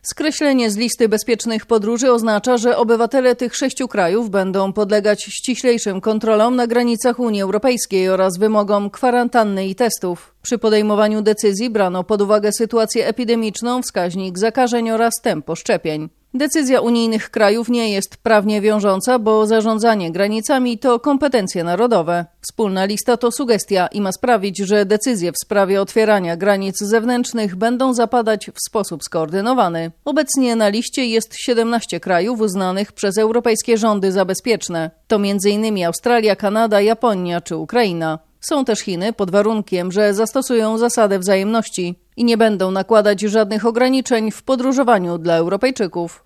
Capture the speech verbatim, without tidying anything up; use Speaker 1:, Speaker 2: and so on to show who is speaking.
Speaker 1: Skreślenie z listy bezpiecznych podróży oznacza, że obywatele tych sześciu krajów będą podlegać ściślejszym kontrolom na granicach Unii Europejskiej oraz wymogom kwarantanny i testów. Przy podejmowaniu decyzji brano pod uwagę sytuację epidemiczną, wskaźnik zakażeń oraz tempo szczepień. Decyzja unijnych krajów nie jest prawnie wiążąca, bo zarządzanie granicami to kompetencje narodowe. Wspólna lista to sugestia i ma sprawić, że decyzje w sprawie otwierania granic zewnętrznych będą zapadać w sposób skoordynowany. Obecnie na liście jest siedemnaście krajów uznanych przez europejskie rządy za bezpieczne. To między innymi Australia, Kanada, Japonia czy Ukraina. Są też Chiny pod warunkiem, że zastosują zasadę wzajemności i nie będą nakładać żadnych ograniczeń w podróżowaniu dla Europejczyków.